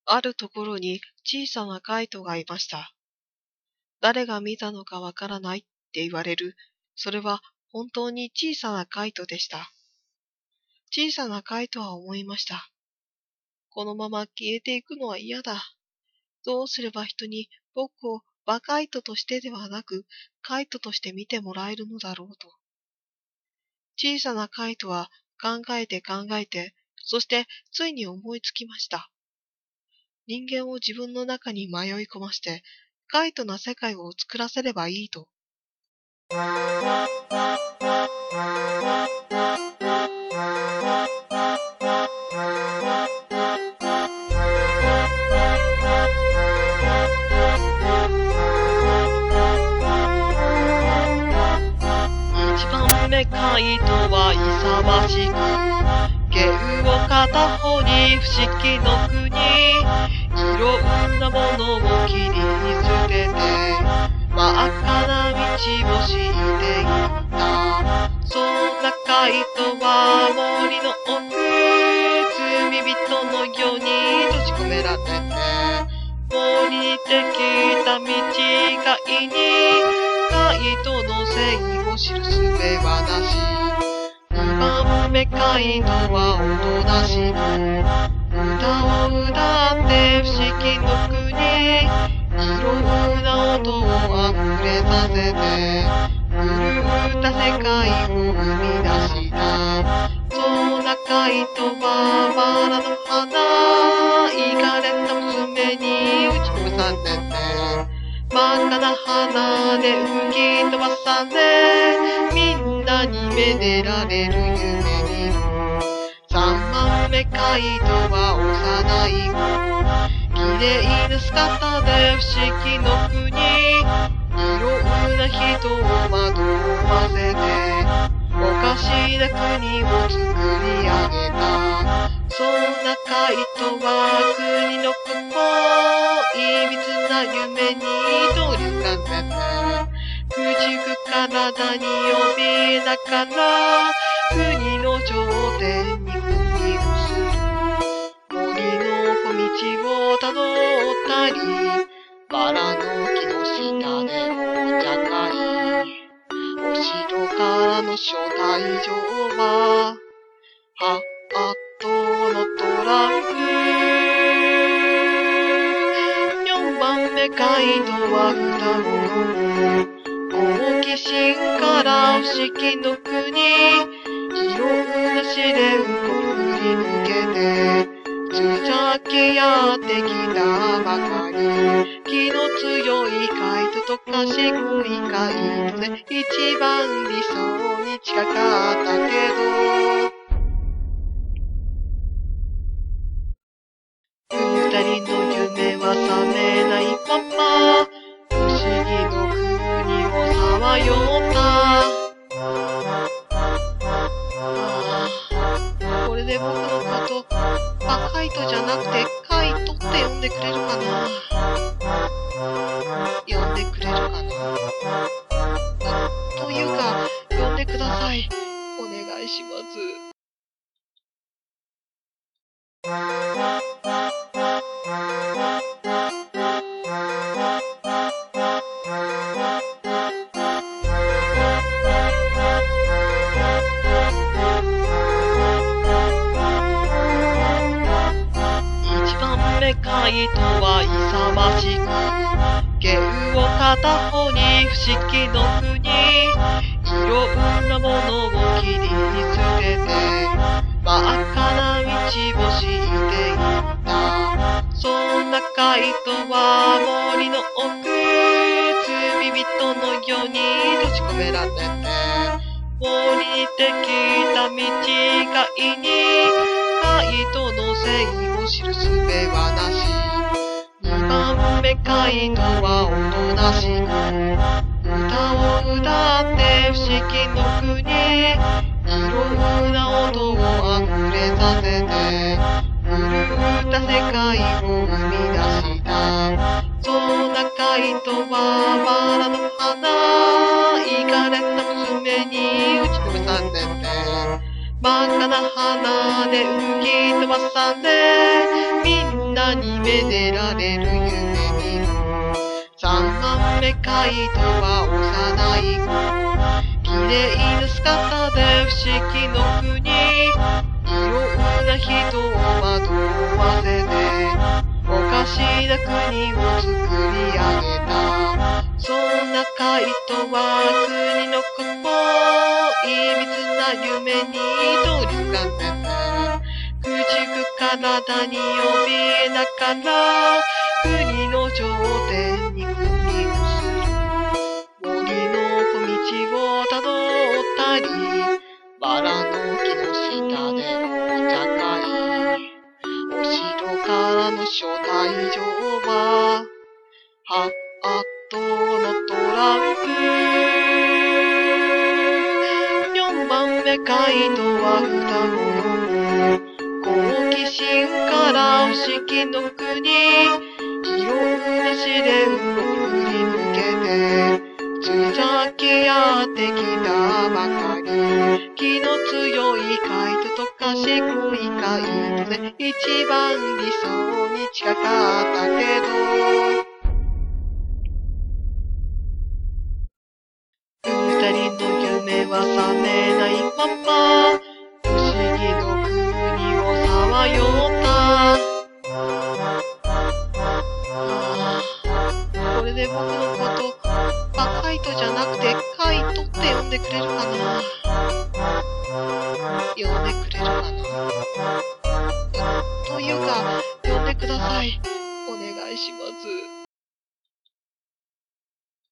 あるところに小さなカイトがいました。誰が見たのかわからないって言われる。それは本当に小さなカイトでした。小さなカイトは思いました。このまま消えていくのは嫌だ。どうすれば人に僕をバカイトとしてではなく、カイトとして見てもらえるのだろうと。小さなカイトは考えて、そしてついに思いつきました。人間を自分の中に迷い込ませて、カイトな世界を作らせればいいと。カイトは勇ましく、剣を片方に不思議の国、いろんなものを切り捨てて、真っ赤な道を敷いていた。そんなカイトは森の奥、罪人のように閉じ込められて、森にできた道がいに、カイトのせいを知る術はなし。2番目カイトはおとなしく、歌を歌って不思議の国、いろんな音をあふれさせて、狂った世界を生み出した。そんなカイトはバラの花、いかれた娘に打ち込めさせて、真っ赤な花で吹き飛ばされ、みんなにめでられる夢見る。3番目カイトは幼い子、綺麗な姿で不思議の国、いろんな人を惑わせて、おかしな国を作り上げた。そんなカイトは国のここ、いびつな夢に取りつかせて、駆逐体に怯えながら、国の頂点に踏み移る。森の小道をたどったり、バラの木の下でお茶会。お城からの招待状は、ハットのトランク。4番目カイトは双子、好奇心から不思議の国、いろんな試練を振り抜けて、ふざけやってきたばかり。気の強いカイトと賢いカイトで一番理想に近かったけど、二人の夢は覚めないまま、不思議の国をさまよった。これで僕のことバカイトじゃなくてカイトって呼んでくれるかな。呼んでくれるかな。というか、呼んでください。お願いします。1番目カイトは勇ましく、剣を片方に不思議の国、いろんなものを切り捨てて、真っ赤な道を敷いていった。そんなカイトは森の奥、罪人のように閉じ込められて、森にできた道がいに、カイトのせいを知る術はなし。2番目カイトはおとなしく、歌を歌って不思議の国、いろんな音をあふれさせて、狂った世界を生み出した。そんなカイトはバラの花、いかれた娘に打ちのめさせて、真っ赤な花で吹き飛ばされ、みんならにめでられる夢見る。三番目カイトは幼い子、綺麗な姿で不思議の国、いろんな人を惑わせておかしな国を作り上げた。そんなカイトは国のこといびつな夢にとりがめて、駆逐体に怯えながら国の頂点に君臨する。森の小道をたどったり、バラの木の下でお茶会、お城からの招待状はハットのトランプ。4番目カイトは双子の好奇心から不思議の国、いろんな試練を振り抜けてつい先やってきたばかり。気の強いカイトと賢いカイトで一番理想に近かったけど、二人の夢は覚めないまま不思議の国をさまよった。これで僕のことカイトじゃなくてカイトって呼んでくれるかな。呼んでくれるかな。というか